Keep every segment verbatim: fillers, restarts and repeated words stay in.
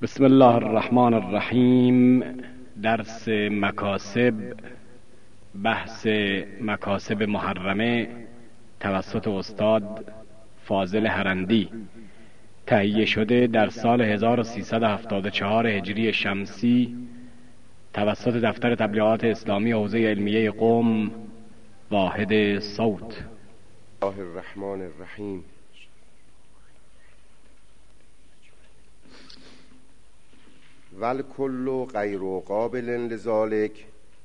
بسم الله الرحمن الرحیم. درس مکاسب، بحث مکاسب محرمه توسط استاد فاضل هرندی، تهیه شده در سال هزار و سیصد و هفتاد و چهار هجری شمسی توسط دفتر تبلیغات اسلامی حوزه علمیه قم، واحد صوت. الله الرحمن الرحیم. والکل غیر قابل لذالک،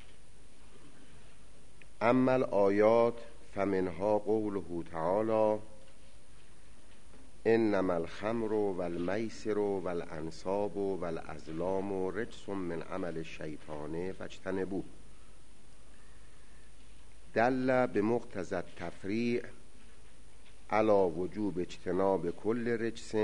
اما الآیات فمنها قوله تعالی انما الخمر والمیسر والانصاب والازلام رجس من عمل الشیطان فاجتنبوه. دل بمقتضى التفریع علی وجوب اجتناب کل رجس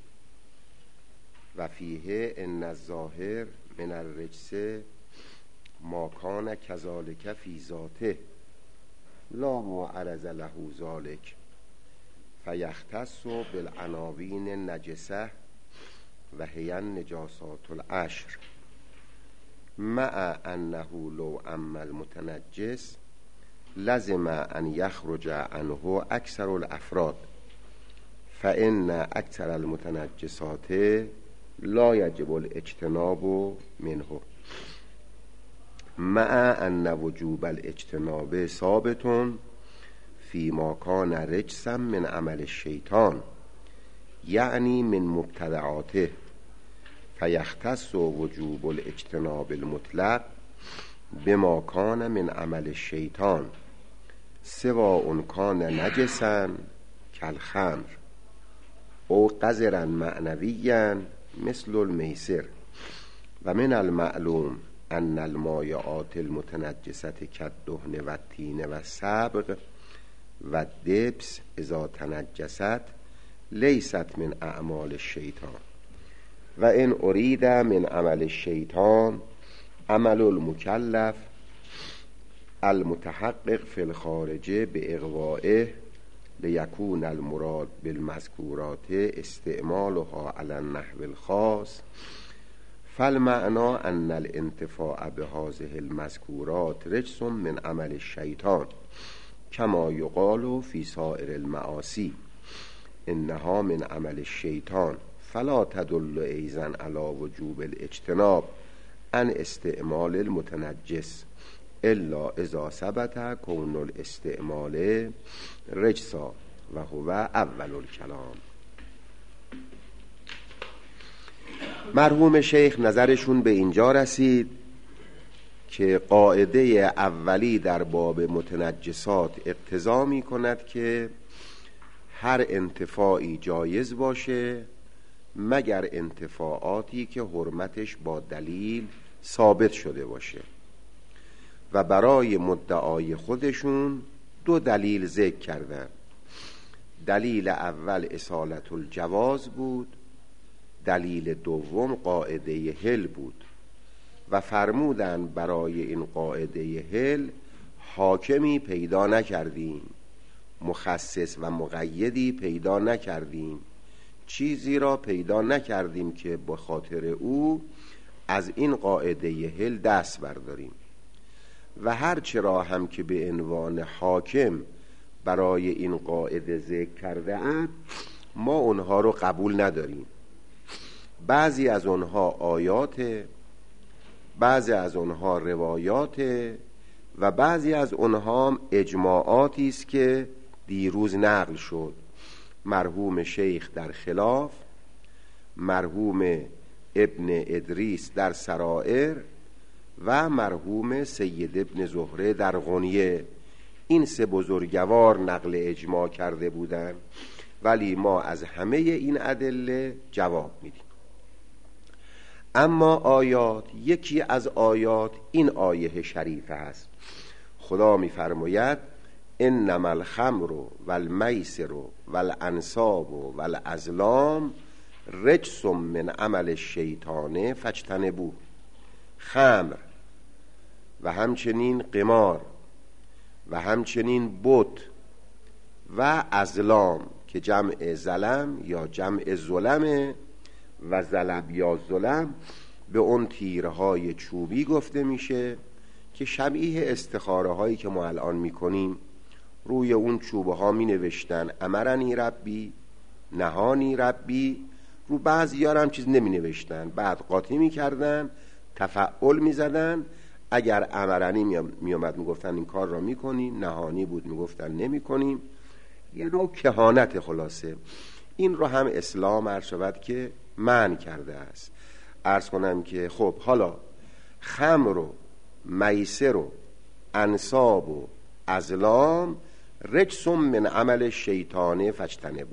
و فیه ان الظاهر من الرجس ما کان کذالک فی ذاته لا معرض له ذالک فیختص بالعناوین النجسه و هی النجاسات العشر مع انه لو اما المتنجس لزم ان یخرج عنه اکثر الافراد فان اکثر المتنجسات لا یجب الاجتناب منه مع ان وجوب الاجتناب ثابت فيما كان رجسا من عمل الشيطان یعنی من مبتدعاته فيختص وجوب الاجتناب المطلق بما كان من عمل الشيطان سواء كان نجسا كالخمر او قذرا معنويا مثل المیسر. و من المعلوم ان المایعات المتنجسة كالدهن و الطین و الصبغ و الدبس اذا تنجست لیست من اعمال الشیطان و ان ارید من عمل الشیطان عمل المکلف المتحقق فی الخارج باغوائه لیکون المراد بالمذکورات استعمالها على النحو الخاص فالمعنى ان الانتفاع بهذه المذکورات رجس من عمل الشیطان كما يقال في سائر المعاصي انها من عمل الشيطان فلا تدل ايضا على وجوب الاجتناب عن استعمال المتنجس الا اذا ثبت كون الاستعمال رجسا و هو اول الکلام. مرحوم شیخ نظرشون به اینجا رسید که قاعده اولی در باب متنجسات اقتضا می کند که هر انتفاعی جایز باشه مگر انتفاعاتی که حرمتش با دلیل ثابت شده باشه و برای مدعای خودشون دو دلیل ذکر کردن. دلیل اول اصالت الجواز بود، دلیل دوم قاعده حل بود و فرمودن برای این قاعده حل حاکمی پیدا نکردیم، مخصص و مقیدی پیدا نکردیم، چیزی را پیدا نکردیم که به خاطر او از این قاعده حل دست برداریم و هر چرا هم که به عنوان حاکم برای این قاعده ذکر کرده اند ما اونها رو قبول نداریم. بعضی از اونها آیات، بعضی از اونها روایات و بعضی از اونها اجماعاتی است که دیروز نقل شد. مرحوم شیخ در خلاف، مرحوم ابن ادریس در سرائر و مرحوم سید ابن زهره در غنیه، این سه بزرگوار نقل اجماع کرده بودند ولی ما از همه این ادله جواب میدیم. اما آیات، یکی از آیات این آیه شریفه است. خدا میفرماید انما الخمر والمیسر والانصاب والازلام رجس من عمل الشیطان فاجتنبوه. خمر و همچنین قمار و همچنین بت و ازلام که جمع زلم یا جمع ظلمه و ظلب یا ظلم به اون تیرهای چوبی گفته میشه که شبیه استخاره هایی که ما الان میکنیم. روی اون چوبه ها می نوشتن امرنی ربی نهانی ربی، رو بعضی ها هم چیز نمی نوشتن، بعد قاطی می کردن، تفعول می زدن. اگر امرنی می آمد می گفتن این کار را می کنیم، نهانی بود می گفتن نمی کنیم. یه نوع کهانت. خلاصه این رو هم اسلام عرض شود که منع کرده است. عرض کنم که خب حالا خمر و میسر و انصاب و ازلام رجس من عمل شیطانه فاجتنبوه.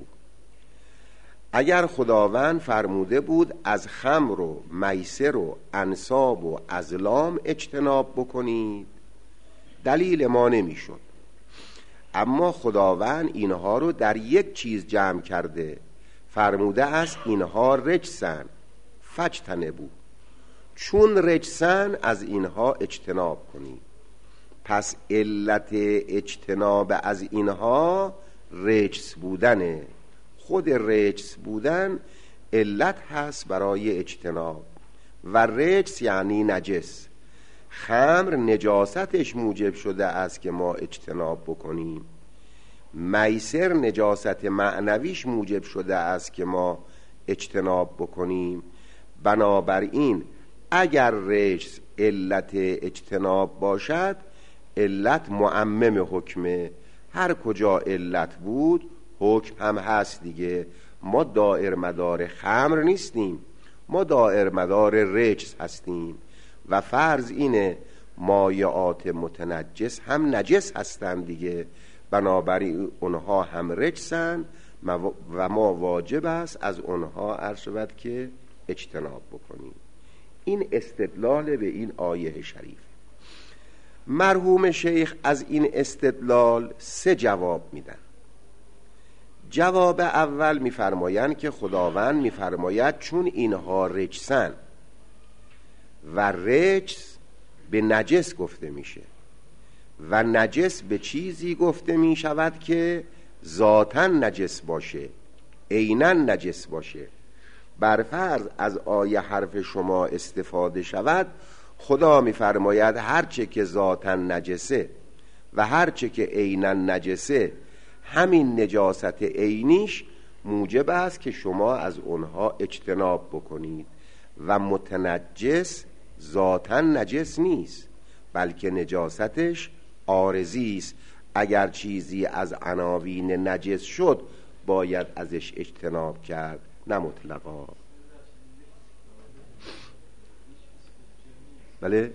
اگر خداوند فرموده بود از خمر و میسر و انصاب و ازلام اجتناب بکنید، دلیل ما نمیشد. اما خداوند اینها رو در یک چیز جمع کرده، فرموده است اینها رجسن فاجتنبوه، چون رجسن از اینها اجتناب کنید. پس علت اجتناب از اینها رجس بودنه. خود رجس بودن علت هست برای اجتناب. و رجس یعنی نجس. خمر نجاستش موجب شده است که ما اجتناب بکنیم. میسر نجاست معنویش موجب شده است که ما اجتناب بکنیم. بنابراین اگر رجس علت اجتناب باشد، علت معمم حکمه. هر کجا علت بود حکم هم هست دیگه. ما دائر مدار خمر نیستیم، ما دائر مدار رجس هستیم. و فرض اینه مایعات متنجس هم نجس هستند دیگه، بنابراین اونها هم رجسن و ما واجب است از اونها عرض شود که اجتناب بکنیم. این استدلال به این آیه شریف. مرحوم شیخ از این استدلال سه جواب میدن. جواب اول میفرمایند که خداوند میفرماید چون اینها رجسن و رجس به نجس گفته میشه و نجس به چیزی گفته میشود که ذاتاً نجس باشه، عیناً نجس باشه. برفرض از آیه حرف شما استفاده شود، خدا میفرماید هرچه که ذاتاً نجسه و هرچه که عیناً نجسه، همین نجاست عینیش موجب است که شما از اونها اجتناب بکنید. و متنجس ذاتاً نجس نیست، بلکه نجاستش عارضی است. اگر چیزی از عناوین نجس شد باید ازش اجتناب کرد، نه مطلقا. بله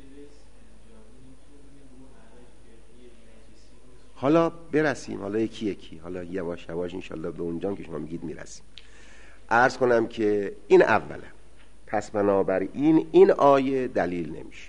حالا برسیم، حالا یکی یکی، حالا یواش یواش انشالله به اونجا که شما میگید میرسیم. عرض کنم که این اولا. پس بنابراین این آیه دلیل نمیشه.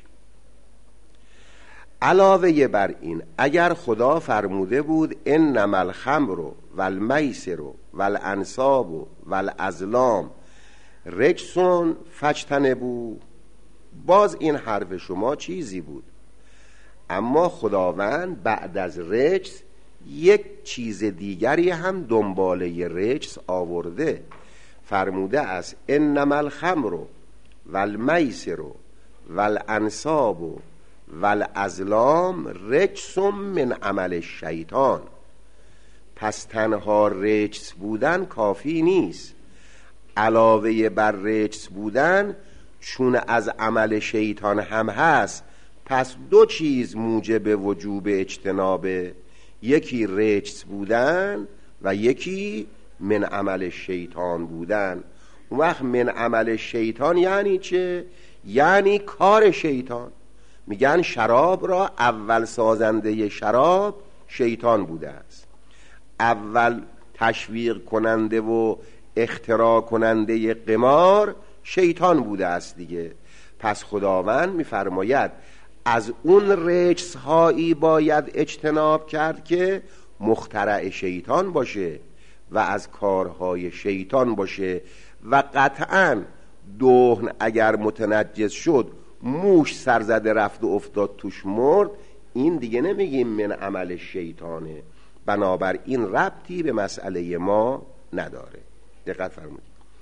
علاوه بر این اگر خدا فرموده بود انما الخمر و المیسر و الانصاب و الازلام رجس فاجتنبوه، باز این حرف شما چیزی بود. اما خداوند بعد از رجس یک چیز دیگری هم دنباله رجس آورده. فرموده است انما الخمر و المیسر و الانصاب و الازلام رجس من عمل الشیطان. پس تنها رجس بودن کافی نیست، علاوه بر رجس بودن چون از عمل شیطان هم هست، پس دو چیز موجب وجوب اجتنابه، یکی رجس بودن و یکی من عمل شیطان بودن. اون وقت من عمل شیطان یعنی چه؟ یعنی کار شیطان. میگن شراب را اول سازنده شراب شیطان بوده است، اول تشویق کننده و اختراع کننده قمار شیطان بوده است دیگه. پس خداوند میفرماید از اون رجس هایی باید اجتناب کرد که مخترع شیطان باشه و از کارهای شیطان باشه. و قطعاً دهن اگر متنجس شد، موش سرزده رفت و افتاد توش مرد، این دیگه نمیگیم من عمل شیطانه. بنابر این ربطی به مسئله ما نداره. دقت فرمودید.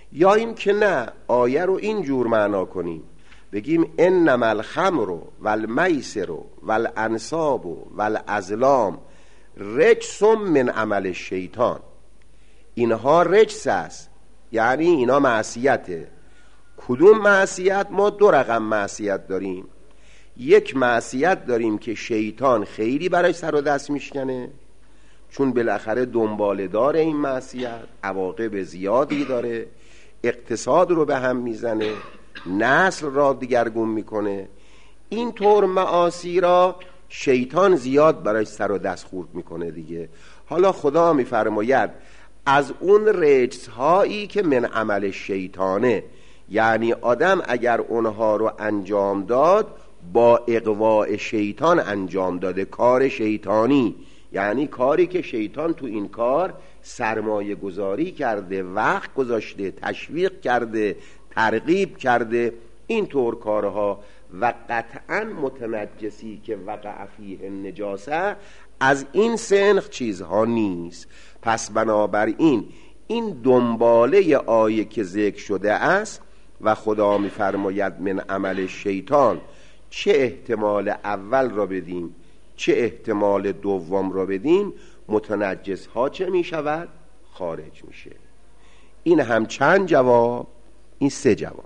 یا این که نه، آیه رو این جور معنا کنیم، بگیم انما الخمر والمیسر والانصاب والازلام رجس من عمل الشیطان. اینها رجس است، یعنی اینا معصیته. کدوم معصیت؟ ما دو رقم معصیت داریم. یک معصیت داریم که شیطان خیلی برای سر و دست میشکنه، چون بالاخره دنباله داره این معصیت، عواقب زیادی داره، اقتصاد رو به هم میزنه، نسل را دیگرگون میکنه. این طور معاصی را شیطان زیاد برای سر و دست خورد میکنه دیگه. حالا خدا میفرماید از اون رجس هایی که من عمل شیطانه، یعنی آدم اگر اونها رو انجام داد با اغواء شیطان انجام داده، کار شیطانی، یعنی کاری که شیطان تو این کار سرمایه گذاری کرده، وقت گذاشته، تشویق کرده، ترغیب کرده، این طور کارها. و قطعا متنجسی که وقع فیه النجاسه از این سنخ چیزها نیست. پس بنابراین این دنباله آیه که ذکر شده است و خدا می‌فرماید من عمل شیطان، چه احتمال اول را بدیم چه احتمال دوم را بدیم، متنجس ها چه می شود؟ خارج میشه. این هم چند جواب؟ این سه جواب.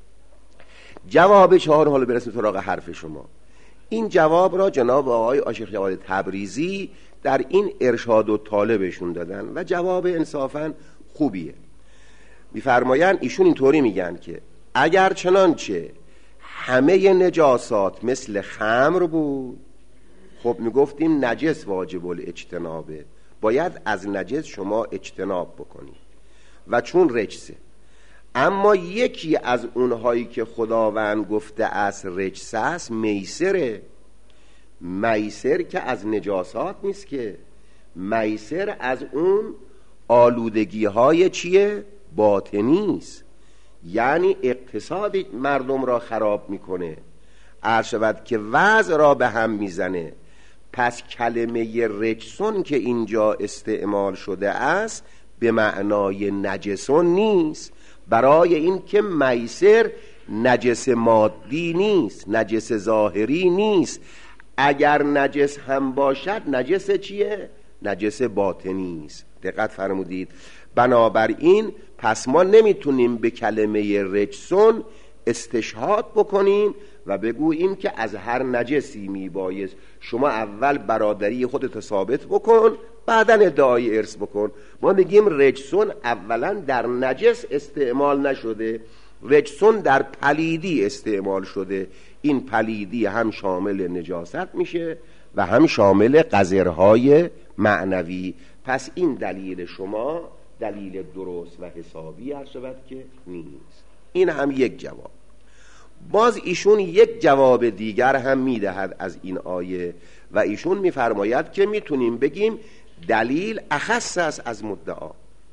جواب چهار، حالا برسیم سراغ حرف شما. این جواب را جناب آقای عاشق جواد تبریزی در این ارشاد و طالبشون دادن و جواب انصافاً خوبیه. میفرمایند ایشون اینطوری میگن که اگر چنانچه همه نجاسات مثل خمر بود، خب میگفتیم نجس واجب الاجتنابه، باید از نجس شما اجتناب بکنید و چون رجسه. اما یکی از اونهایی که خداوند گفته است رجس است میسره. میسر که از نجاسات نیست، که میسر از اون آلودگی های چیه؟ باطنی است، یعنی اقتصاد مردم را خراب میکنه، عرض شود که وضع را به هم میزنه. پس کلمه رجسون که اینجا استعمال شده است به معنای نجسون نیست، برای این که میسر نجس مادی نیست، نجس ظاهری نیست. اگر نجس هم باشد نجس چیه؟ نجس باطنی است. دقت فرمودید؟ بنابراین پس ما نمیتونیم به کلمه رجسون استشهاد بکنیم و بگوییم که از هر نجسی میبایست شما اول برادری خودت ثابت بکن بعداً ادعای ارث بکن. ما میگیم رجسون اولا در نجس استعمال نشده، رجسون در پلیدی استعمال شده. این پلیدی هم شامل نجاست میشه و هم شامل قذرهای معنوی. پس این دلیل شما دلیل درست و حسابی هست که نیست. این هم یک جواب. باز ایشون یک جواب دیگر هم میدهد از این آیه و ایشون میفرماید که میتونیم بگیم دلیل اخص است از مدعا.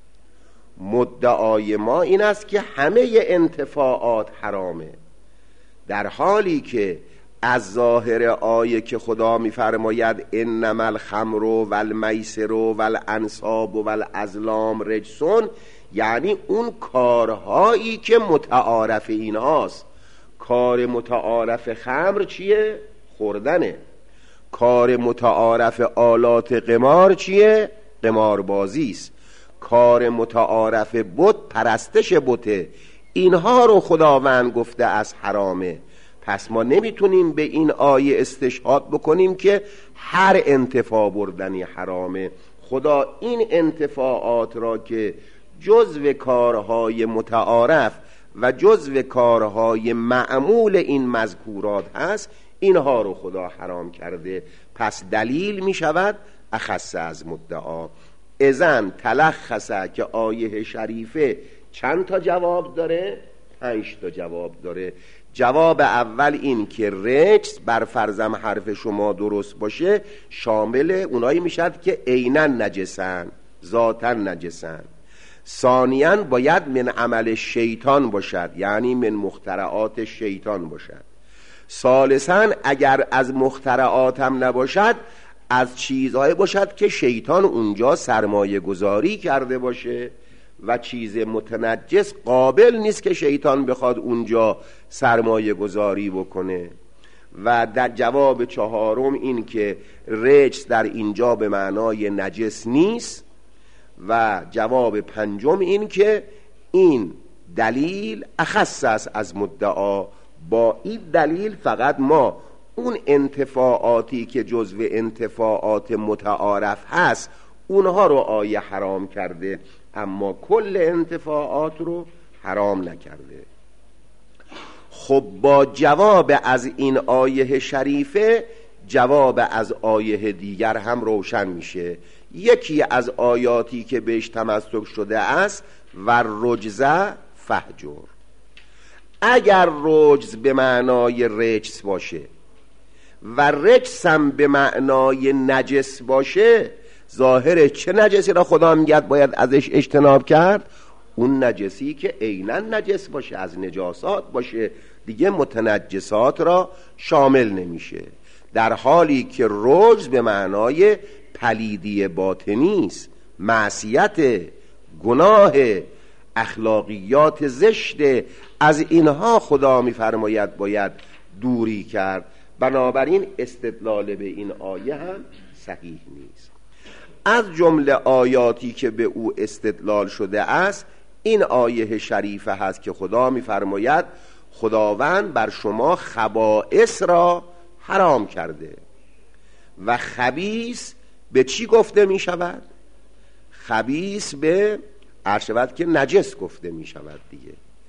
مدعای ما این است که همه انتفاعات حرامه، در حالی که از ظاهر آیه که خدا میفرماید انما الخمر والمیسر والانصاب والازلام رجسون، یعنی اون کارهایی که متعارف ایناست. کار متعارف خمر چیه؟ خوردنه. کار متعارف آلات قمار چیه؟ قماربازی است. کار متعارف بت پرستش بته. اینها رو خداوند گفته از حرامه. پس ما نمیتونیم به این آیه استشهاد بکنیم که هر انتفاع بردنی حرامه. خدا این انتفاعات را که جزو کارهای متعارف و جزو کارهای معمول این مذکورات هست، اینها رو خدا حرام کرده. پس دلیل می شود اخص از مدعا. اذن تلخصه که آیه شریفه چند تا جواب داره؟ پنج تا جواب داره. جواب اول این که رجس بر فرضم حرف شما درست باشه شامل اونایی میشد که عیناً نجسن، ذاتاً نجسن. ثانیاً باید من عمل شیطان باشد، یعنی من مخترعات شیطان باشد. ثالثاً اگر از مخترعات هم نباشد، از چیزهای باشد که شیطان اونجا سرمایه گذاری کرده باشه و چیز متنجس قابل نیست که شیطان بخواد اونجا سرمایه گذاری بکنه. و در جواب چهارم این که رجس در اینجا به معنای نجس نیست. و جواب پنجم این که این دلیل اخص است از مدعا. با این دلیل فقط ما اون انتفاعاتی که جزو انتفاعات متعارف هست اونها رو آیه حرام کرده، اما کل انتفاعات رو حرام نکرده. خب با جواب از این آیه شریفه جواب از آیه دیگر هم روشن میشه. یکی از آیاتی که بهش تمسک شده است و رجزه فهجر. اگر رجز به معنای رجس باشه و رجس هم به معنای نجس باشه، ظاهر چه نجسی را خدا میگه باید ازش اجتناب کرد؟ اون نجسی که عیناً نجس باشه، از نجاسات باشه، دیگه متنجسات را شامل نمیشه. در حالی که رجز به معنای پلیدی باطنی است، معصیت، گناه، اخلاقیات زشت، از اینها خدا میفرماید باید دوری کرد. بنابراین استدلال به این آیه هم صحیح نیست. از جمله آیاتی که به او استدلال شده است این آیه شریفه هست که خدا میفرماید خداوند بر شما خبائث را حرام کرده. و خبیث به چی گفته می شود؟ خبیث به عرشبت که نجس گفته می شود دیگه.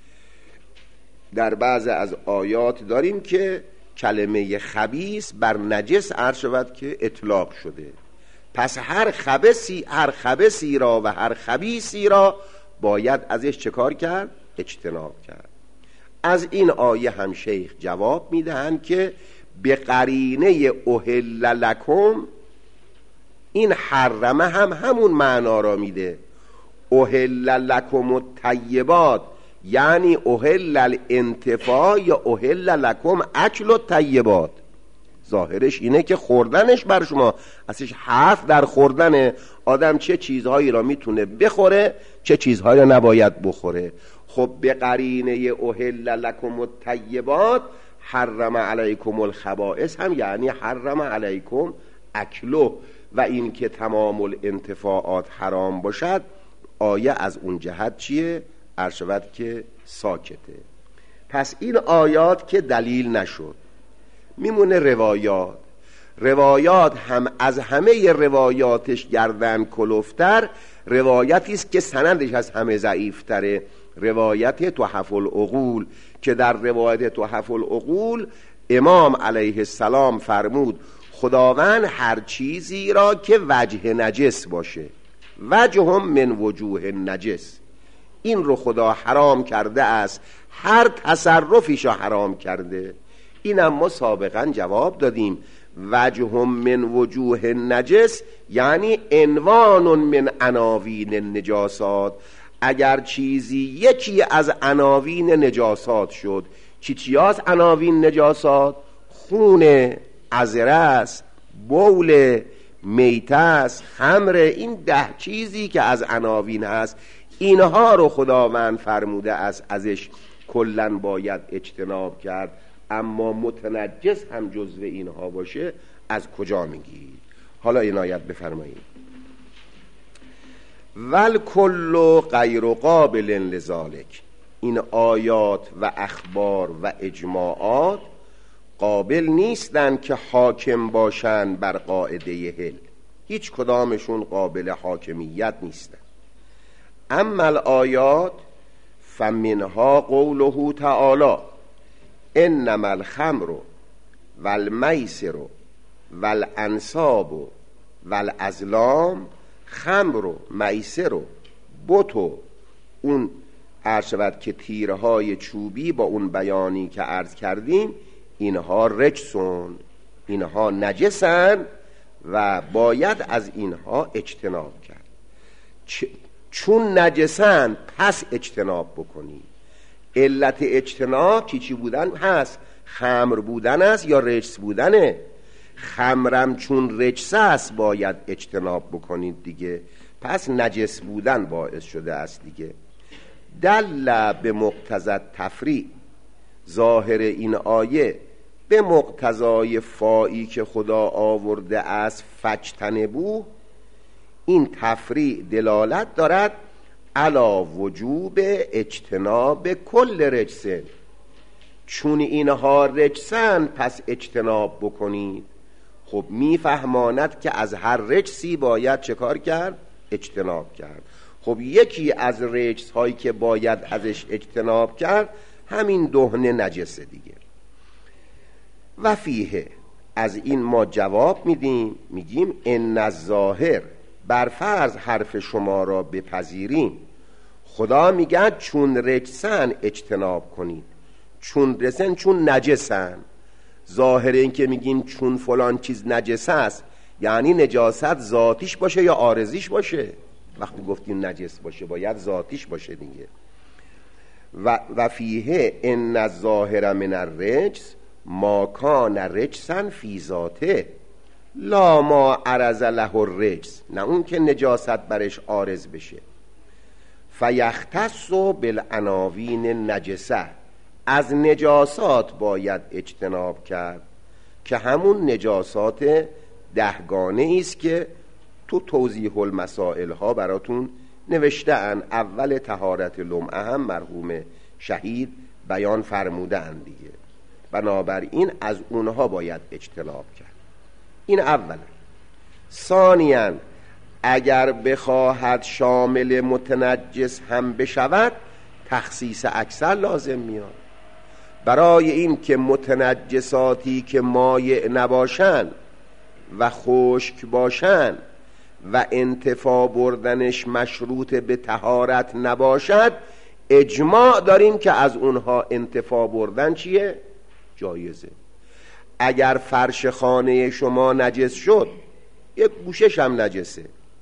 در بعض از آیات داریم که کلمه خبیث بر نجس عرشبت که اطلاق شده. پس هر خبثی هر خبثی را و هر خبیثی را باید ازش چه کار کرد؟ اجتناب کرد. از این آیه هم شیخ جواب میدهند که به قرینه احل لکم، این حرمه هم همون معنا را میده. احل لکم الطیبات یعنی احل الانتفاع یا احل لکم اکل الطیبات. ظاهرش اینه که خوردنش بر شما، اصلش حرف در خوردن آدم چه چیزهایی را میتونه بخوره چه چیزهایی را نباید بخوره. خب به قرینه احل لکم الطیبات حرم علیکم الخبائث هم یعنی حرم علیکم اکلو. و این که تمام الانتفاعات حرام باشد آیه از اون جهت چیه؟ ارشود که ساکته. پس این آیات که دلیل نشد میمونه روایات. روایات هم از همه روایاتش گردن کلفتر روایتی است که سندش از همه ضعیفتره، روایت تحف العقول، که در روایت تحف العقول امام علیه السلام فرمود خداوند هر چیزی را که وجه نجس باشه، وجه هم من وجوه نجس، این رو خدا حرام کرده است، هر تصرفیش رو حرام کرده. این ما سابقا جواب دادیم وجه هم من وجوه نجس یعنی عنوان من عناوین النجاسات. اگر چیزی یکی از عناوین نجاسات شد، چی چی هست عناوین نجاسات؟ خون، عذرس، بول، میتس، خمر، این ده چیزی که از عناوین هست اینها رو خداوند فرموده است ازش کلن باید اجتناب کرد. اما متنجس هم جزو اینها باشه از کجا میگید؟ حالا عنایت بفرمایید. ول کل غیر قابل لذالک، این آیات و اخبار و اجماعات قابل نیستن که حاکم باشن بر قاعده حل، هیچ کدامشون قابل حاکمیت نیستن. اما الآیات فمنها قوله تعالی انما الخمر والمیسر والانصاب والازلام، خمر و میسر و بت و اون عرشبت که تیرهای چوبی با اون بیانی که عرض کردیم اینها رجسون، اینها نجسن و باید از اینها اجتناب کرد. چون نجسن پس اجتناب بکنی. علت اجتناب چی چی بودن هست؟ خمر بودن است یا رجس بودنه؟ خمرم چون رجس است باید اجتناب بکنید دیگه. پس نجس بودن باعث شده است دیگه. دل به مقتضی تفریع، ظاهر این آیه به مقتضای فایی که خدا آورده است فجتنبوه، این تفریع دلالت دارد علی وجوب اجتناب کل رجس، چون اینها رجسن پس اجتناب بکنید. خب میفهماند که از هر رجسی باید چه کار کرد؟ اجتناب کرد. خب یکی از رجس هایی که باید ازش اجتناب کرد همین دهن نجسه دیگه. و فیه، از این ما جواب میدیم، میگیم ان الظاهر، بر فرض حرف شما را بپذیریم، خدا میگه چون رجسن اجتناب کنید. چون رجسن چون نجسن. ظاهر این که میگیم چون فلان چیز نجس است یعنی نجاست ذاتیش باشه یا عارضیش باشه. وقتی گفتیم نجس باشه باید ذاتیش باشه دیگه. و و فیه ان الظاهر من الرجس ما کان رجسا فی ذاته لا ما عرض له الرجس، نه اون که نجاست برش عارض بشه. فیختص بالعناوین نجسه، از نجاسات باید اجتناب کرد که همون نجاسات دهگانه است که تو توضیح المسائل ها براتون نوشته ان. اول طهارت لمعه هم مرحوم شهید بیان فرموده ان دیگه. بنابراین از اونها باید اجتناب کرد. این اولا. ثانیاً اگر بخواهد شامل متنجس هم بشود تخصیص اکثر لازم میاد. برای این که متنجساتی که مایع نباشن و خشک باشن و انتفاع بردنش مشروط به طهارت نباشد، اجماع داریم که از اونها انتفاع بردن چیه؟ جایزه. اگر فرش خانه شما نجس شد، یک گوشش هم نجسه،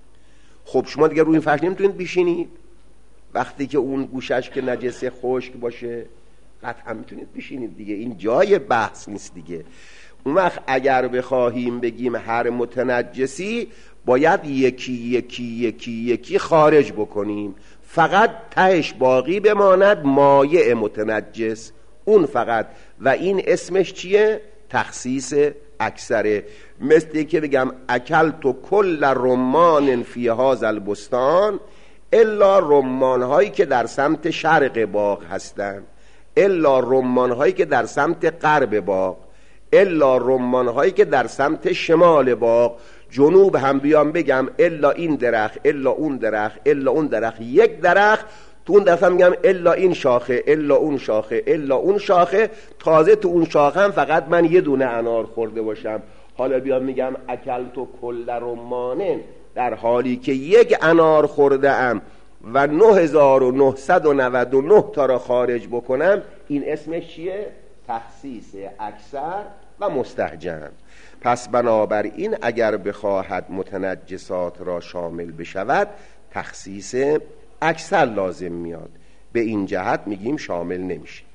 خب شما دیگه روی این فرش نمیتونید بشینید. وقتی که اون گوشش که نجسه خشک باشه قطعا میتونید بشینید دیگه. این جای بحث نیست دیگه. اون وقت اگر بخواهیم بگیم هر متنجسی باید یکی یکی یکی یکی خارج بکنیم، فقط تهش باقی بماند مایع متنجس، اون فقط. و این اسمش چیه؟ تخصیص اکثره. مثل که بگم اکلت کل رمان فی هذا البستان الا رمان هایی که در سمت شرق باغ هستند، الا رمان هایی که در سمت غرب باغ، الا رمان هایی که در سمت شمال باغ. جنوب هم بیام بگم الا این درخت الا اون درخت الا اون درخت، یک درخت تو اون درخت هم میگم الا این شاخه الا اون شاخه الا اون شاخه. تازه تو اون شاخه هم فقط من یه دونه انار خورده باشم. حالا بیام میگم اکلت کل رمانن، در حالی که یک انار خورده ام و نه هزار و نهصد و نود و نه تا را خارج بکنم، این اسمش چیه؟ تخصیص اکثر و مستهجن. پس بنابراین اگر بخواهد متنجسات را شامل بشود تخصیص اکثر لازم میاد. به این جهت میگیم شامل نمیشه.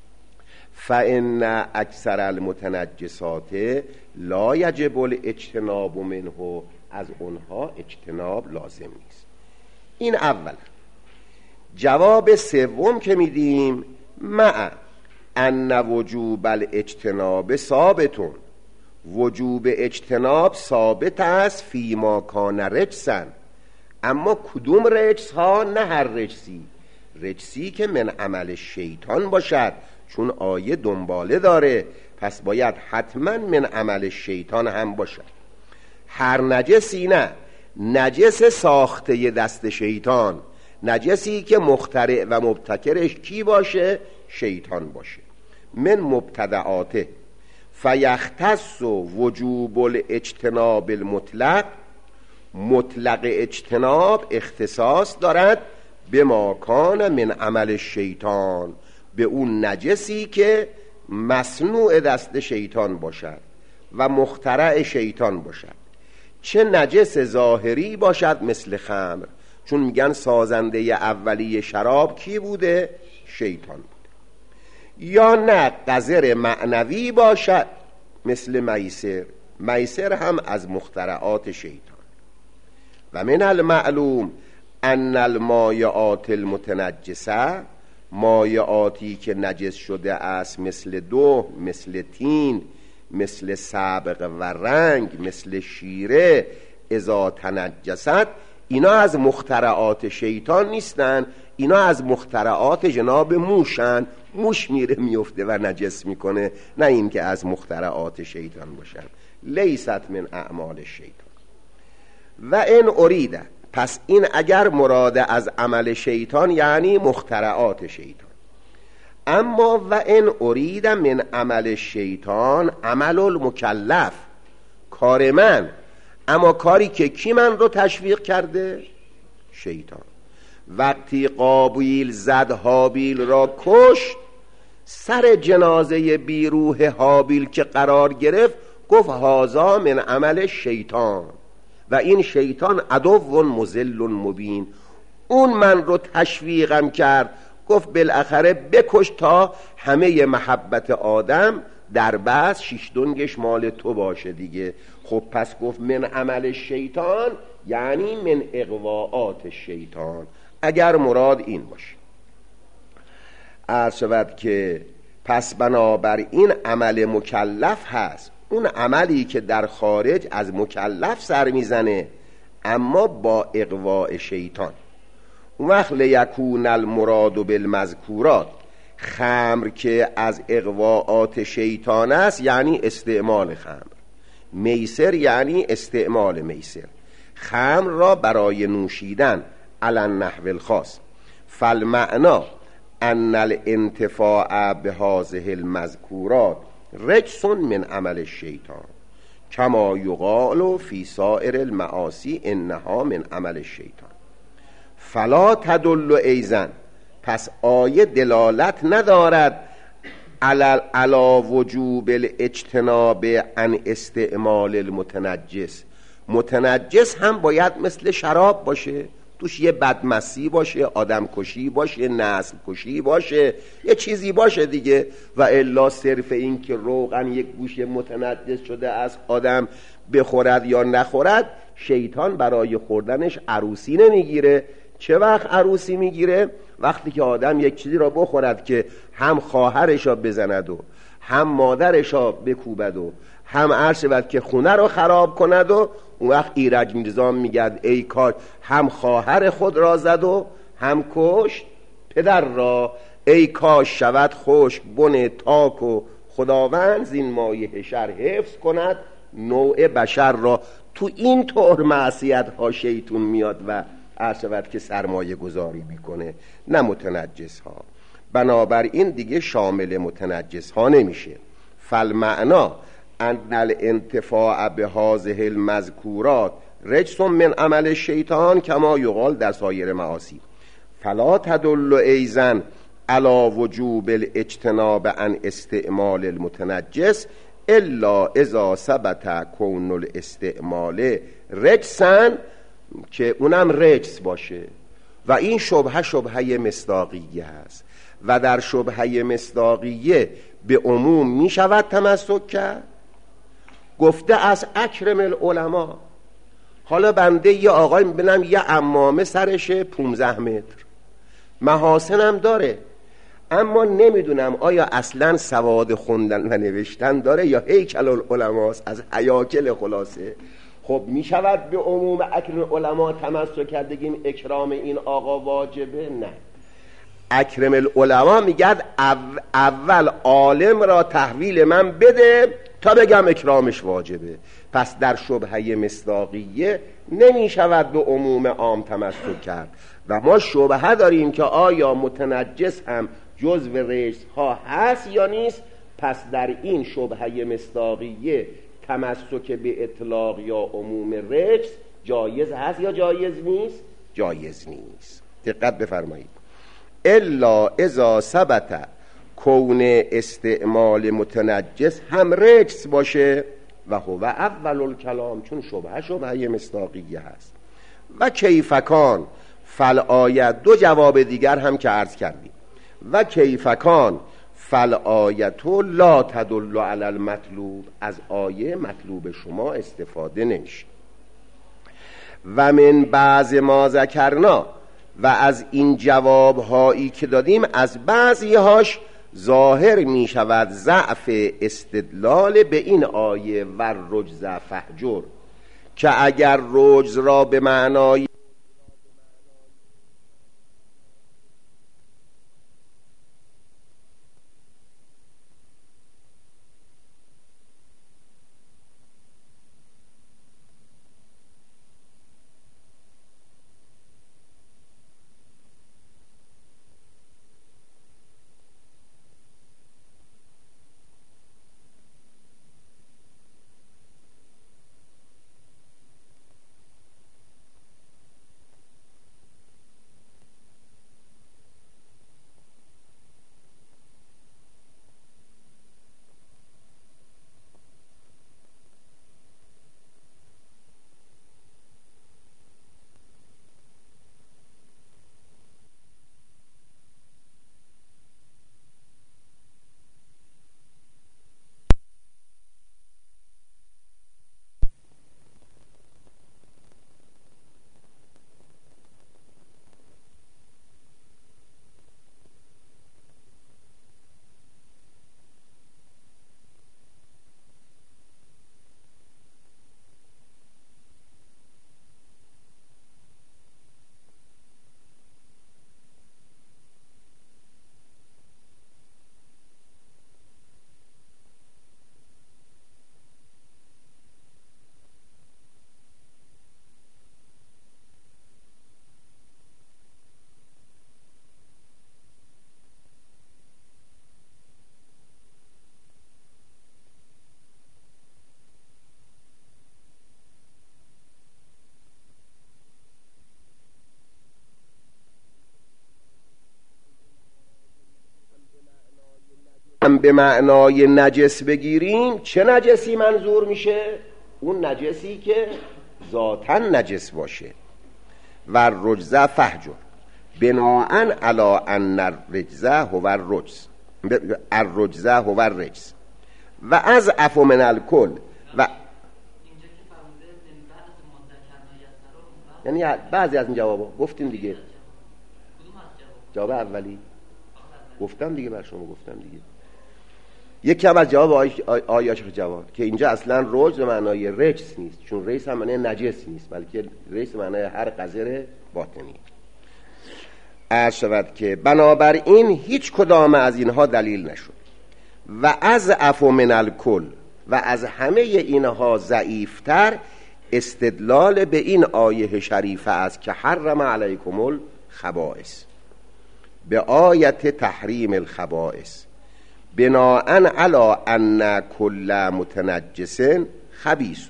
فان اکثر المتنجسات لا یجب الاجتناب منه، از اونها اجتناب لازم نیست. این اول. جواب سوم که میدیم مع ان وجوب الاجتناب ثابتون، وجوب اجتناب ثابت است فی ما کان رجسن، اما کدوم رجس ها؟ نه هر رجسی، رجسی که من عمل شیطان باشد، چون آیه دنباله داره، پس باید حتما من عمل شیطان هم باشد. هر نجسی نه، نجس ساخته دست شیطان، نجسی که مخترع و مبتکرش کی باشه؟ شیطان باشه. من مبتدعاته فیختص وجوب الاجتناب المطلق، مطلق اجتناب اختصاص دارد به ما کان من عمل شیطان، به اون نجسی که مصنوع دست شیطان باشد و مخترع شیطان باشد. چه نجس ظاهری باشد مثل خمر، چون میگن سازنده اولی شراب کی بوده؟ شیطان بوده. یا نه قذر معنوی باشد مثل میسر، میسر هم از مخترعات شیطان. و من المعلوم ان المایعات المتنجسه، مایعاتی که نجس شده است، مثل دو، مثل تین، مثل سبق و رنگ، مثل شیره، اذا تنجست، اینا از مخترعات شیطان نیستن، اینا از مخترعات جناب موشن. موش میره میفته و نجس میکنه، نه این که از مخترعات شیطان باشن. لیست من اعمال شیطان. و ان اریده، پس این اگر مراد از عمل شیطان یعنی مخترعات شیطان. اما و ان ارید من عمل شیطان عمل المکلف، کار من، اما کاری که کی من رو تشویق کرده؟ شیطان. وقتی قابیل زد هابیل را کشت، سر جنازه بیروح هابیل که قرار گرفت گفت هذا من عمل شیطان، و این شیطان عدو مضل مبین. اون من رو تشویقم کرد، گفت بالاخره بکش تا همه محبت آدم در بس شیش دنگش مال تو باشه دیگه. خب پس گفت من عمل شیطان یعنی من اغواءات شیطان، اگر مراد این باشه. عرض شود که پس بنابر این عمل مکلف هست، اون عملی که در خارج از مکلف سر میزنه اما با اغواء شیطان. اون وقت لیکون المراد بالمذکورات، خمر که از اغواءات شیطان است یعنی استعمال خمر، میسر یعنی استعمال میسر، خمر را برای نوشیدن علی النحو الخاص. فالمعنا ان الانتفاع بهذه المذکورات رجس من عمل الشیطان کما یقال فی سائر المعاصی انها من عمل الشیطان. فلا تدل ایزن، پس آیه دلالت ندارد علی وجوب الاجتناب عن استعمال المتنجس. متنجس هم باید مثل شراب باشه، توش یه بدمسی باشه، آدم کشی باشه، نسل کشی باشه، یه چیزی باشه دیگه. و الا صرف این که روغن یک گوشه متنجس شده از آدم بخورد یا نخورد، شیطان برای خوردنش عروسی نمیگیره. چه وقت عروسی میگیره؟ وقتی که آدم یک چیزی را بخورد که هم خواهرش را بزند و هم مادرش را بکوبد و هم عرض شود که خونه را خراب کند، و اون وقت ایرج میرزا میگد ای کاش هم خواهر خود را زد و هم کشت پدر را، ای کاش شود خشک بن تاک و خداوند زین مایه شر حفظ کند نوع بشر را. تو این طور معصیت ها شیطون میاد و عرض شود که سرمایه گذاری میکنه، نه متنجس ها. بنابراین دیگه شامل متنجس ها نمیشه. فالمعنا ان الانتفاع بهذه المذکورات رجس من عمل الشیطان کما یقال در سایر معاصی. فلا تدل ایزن علی وجوب الاجتناب عن استعمال المتنجس الا اذا ثبت کون الاستعمال رجسا، که اونم رجس باشه. و این شبهه شبهه مصداقیه هست و در شبهه مصداقیه به عموم می شود تمسک کرد. گفته از اکرم العلماء، حالا بنده یه آقای میبینم یه عمامه سرشه پونزده متر، محاسنم داره، اما نمیدونم آیا اصلا سواد خوندن و نوشتن داره یا هیکل العلماست از هیاکل خلاصه. خب میشود به عموم اکرم العلماء تمسک کرد بگیم اکرام این آقا واجبه؟ نه. اکرم العلماء میگد اول عالم را تحویل من بده تا بگم اکرامش واجبه. پس در شبهه مصداقیه نمیشود به عموم عام تمسک کرد و ما شبهه داریم که آیا متنجس هم جزو رجس ها هست یا نیست. پس در این شبهه مصداقیه تمسک به اطلاق یا عموم رجس جایز هست یا جایز نیست؟ جایز نیست. دقت بفرمایید. الا اذا ثبت کون استعمال متنجس هم رجس باشه و هو اول الکلام، چون شبهه شبهه مصداقیه هست. و کیفکان فالآیه، دو جواب دیگر هم که عرض کردیم. و کیفکان فالآیت لا تدل علی المطلوب، از آیه مطلوب شما استفاده نمیشه. و من بعض ما ذکرنا، و از این جواب هایی که دادیم از بعضی هاش ظاهر می شود ضعف استدلال به این آیه و رجز فهجر، که اگر رجز را به معنای به معنای نجس بگیریم، چه نجسی منظور میشه؟ اون نجسی که ذاتاً نجس باشه. و رجز فهجر بناءً علی ان الرجز هو الرجز، الرجز هو الرجز و از عفو من الکل. و یعنی بعضی از این جوابا گفتیم دیگه. جواب اولی گفتم دیگه، بر شما گفتم دیگه. یکی هم از جواب آی آی آشق جواد که اینجا اصلا رجز به معنای رجس نیست، چون رجس هم معنای نجس نیست، بلکه رجس معنای هر قذر باطنی. عرض شود که بنابراین هیچ کدام از اینها دلیل نشد. و از عفو من الکل، و از همه اینها ضعیفتر استدلال به این آیه شریفه است که حرم علیکم الخبائث، به آیت تحریم الخبائث بناءً علی ان کل متنجس خبیث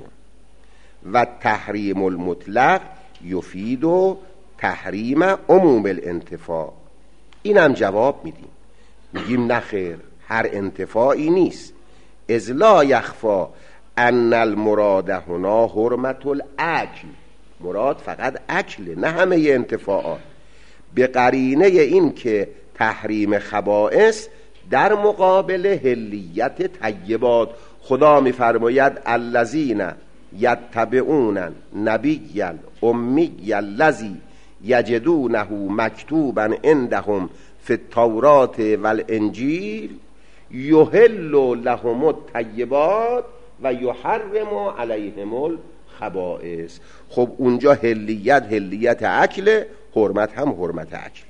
و تحریم المطلق یفید تحریم عموم الانتفاع. اینم جواب میدیم، میگیم نخیر، هر انتفاعی نیست. اذ لا یخفا ان المراد هنا حرمت الاکل، مراد فقط اکل، نه همه انتفاعات. به قرینه این که تحریم خبائث در مقابل هلیت طیبات. خدا میفرماید الذین یتبعون نبی الامی الذی یجدونه مکتوبا عندهم فی التوراة والانجیل یحل لهم الطیبات و یحرم علیهم الخبائث. خب اونجا هلیت هلیت اکل، حرمت هم حرمت اکل.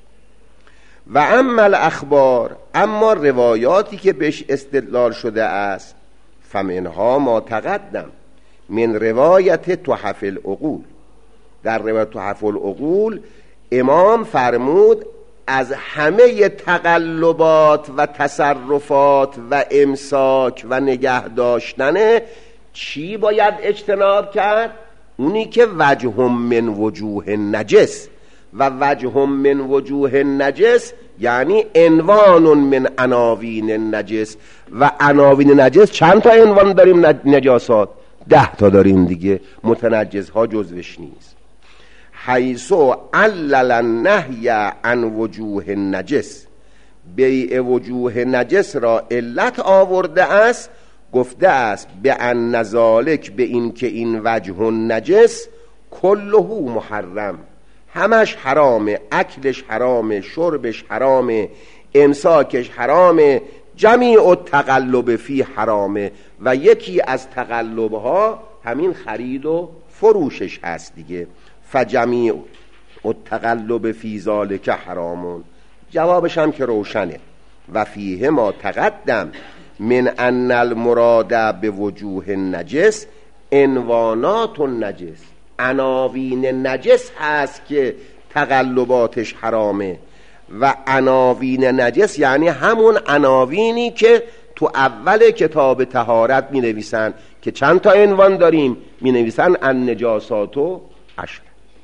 و اما الاخبار، اما روایاتی که بهش استدلال شده است، فمنها ما تقدم من روایت تحف العقول. در روایت تحف العقول امام فرمود از همه تقلبات و تصرفات و امساک و نگه داشتن چی باید اجتناب کرد؟ اونی که وجه من وجوه نجس، و وجه من وجوه نجس یعنی عنوان من عناوین نجس. و عناوین نجس چند تا عنوان داریم نجاسات؟ ده تا داریم دیگه، متنجس ها جزوش نیست. حیث علل النهی عن وجوه نجس بیع وجوه نجس را علت آورده است، گفته است به ان ذالک، به این که این وجه نجس کله محرم، همش حرامه، اکلش حرامه، شربش حرامه، امساکش حرامه، جمیع التقلب فی حرامه، و یکی از تقلبها همین خرید و فروشش هست دیگه. فجمیع التقلب فی ذالک حرامون، جوابش هم که روشنه. و فیه ما تقدم من ان المراد به وجوه نجس عنوانات نجس، عناوین نجس هست که تقلباتش حرامه. و عناوین نجس یعنی همون عناوینی که تو اول کتاب طهارت می نویسن که چند تا عنوان داریم، می نویسن النجاسات و عشر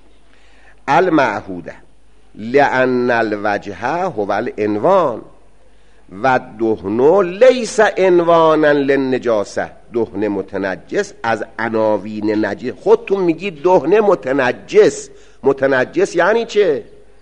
المعهوده لأن الوجه هو العنوان و دهن لیس عنوانا للنجاسه، دهن متنجس از عناوین نجس. خودتون میگی دهن متنجس، متنجس یعنی چه؟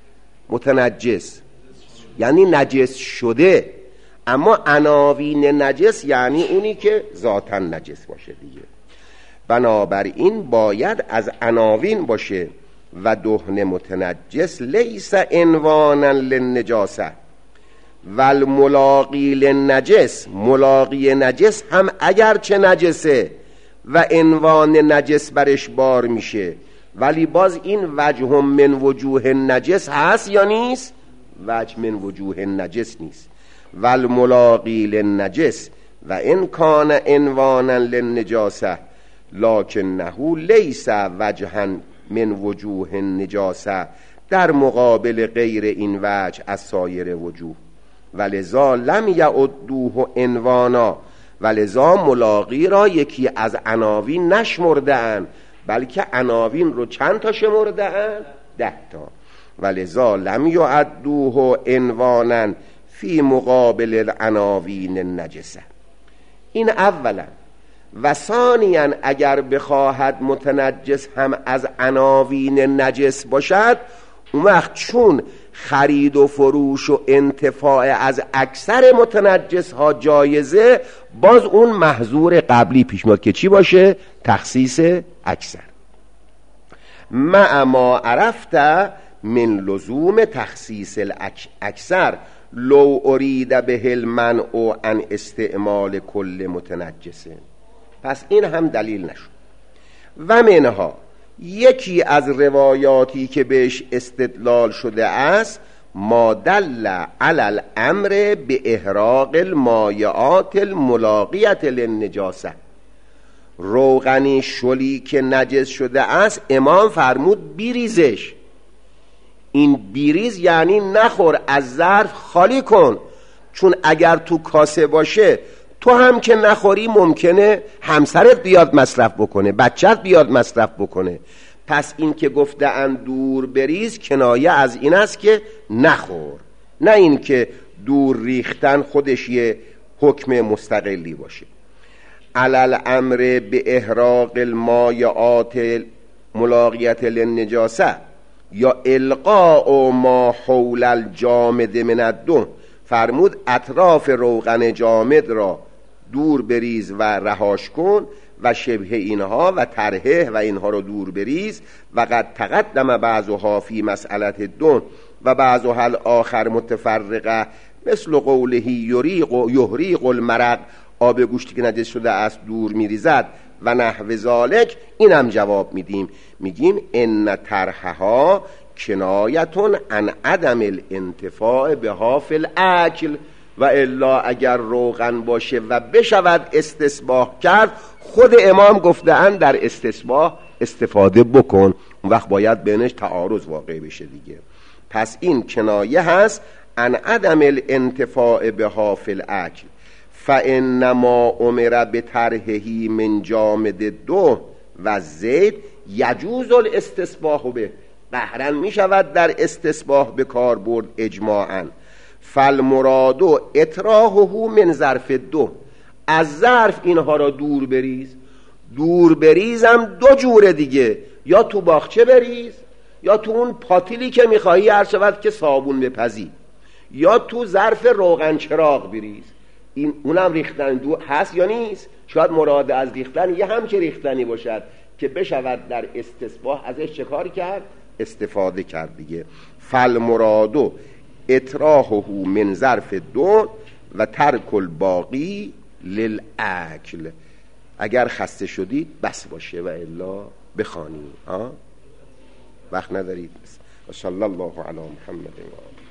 متنجس یعنی نجس شده، اما عناوین نجس یعنی اونی که ذاتاً نجس باشه دیگه. بنابراین باید از عناوین باشه. و دهن متنجس لیس عنوانا للنجاسه و الملاقی للنجس، ملاقی نجس هم اگر چه نجسه و عنوان نجس برش بار میشه، ولی باز این وجه من وجوه نجس هست یا نیست؟ وجه من وجوه نجس نیست. و الملاقی للنجس و ان کان عنوانا للنجاسه لکنه لیس وجها من وجوه نجاسه، در مقابل غیر این وجه از سایر وجوه. ولذا لم یعدوه عنوانا، ولذا ملاقی را یکی از عناوین نشمرده‌اند، بلکه عناوین رو چند تا شمرده‌اند؟ ده تا. ولذا لم یعدوه عنوانا فی مقابل العناوین النجسه. این اولا. و ثانیاً اگر بخواهد متنجس هم از عناوین نجس باشد، اون وقت چون خرید و فروش و انتفاع از اکثر متنجس ها جایزه، باز اون محظور قبلی پیش میاد که چی باشه؟ تخصیص اکثر. مع ما عرفت من لزوم تخصیص الاکثر لو ارید به المنع عن استعمال کل متنجس. پس این هم دلیل نشد. و منها، یکی از روایاتی که بهش استدلال شده است، ما دل علی الامر به احراق المایعات الملاقیت للنجاسه، روغنی شلی که نجس شده است، امام فرمود بیریزش. این بیریز یعنی نخور، از ظرف خالی کن، چون اگر تو کاسه باشه تو هم که نخوری ممکنه همسرت بیاد مصرف بکنه، بچت بیاد مصرف بکنه. پس این که گفته‌اند دور بریز کنایه از این است که نخور، نه این که دور ریختن خودش یه حکم مستقلی باشه. علل امر به احراق المایعات ملاقیت للنجاسه یا القاء ما حول الجامد من الدهن، فرمود اطراف روغن جامد را دور بریز و رهاش کن و شبه اینها و طرحه و اینها رو دور بریز. و قد تقدم بعضها فی مسئله الدهن و بعضها الاخر متفرقه، مثل قوله یریق و یحریق المرق، آب گوشتی که نجس شده است دور میریزد و نحو ذالک. اینم جواب میدیم، میگیم ان طرحها کنایتون عن عدم الانتفاع بها فی الاکل، و الا اگر روغن باشه و بشود استصباح کرد، خود امام گفته‌اند در استصباح استفاده بکن، اون وقت باید بینش تعارض واقع بشه دیگه. پس این کنایه هست عن عدم الانتفاع بها فی الاکل. فانما امر بطرحه من جامد الدهن و زیت یجوز الاستصباح به، قهرن می شود در استصباح به کار برد اجماعاً. فالمراد اطراحه من ظرف الدهن، از ظرف اینها را دور بریز. دور بریزم دو جوره دیگه، یا تو باغچه بریز یا تو اون پاتیلی که میخوایی هر شود که صابون بپزی، یا تو ظرف روغن چراغ بریز. این اونم ریختن دو هست یا نیست؟ شاید مراد از ریختن یه همچه ریختنی باشد که بشود در استصباح ازش چه کاری کرد؟ استفاده کرد دیگه. فالمرادو اطراحه من ظرف دون و ترک الباقی للاکل. اگر خسته شدید بس باشه و الا بخوانید. ها وقت ندارید. و صلی الله علی محمد و آله.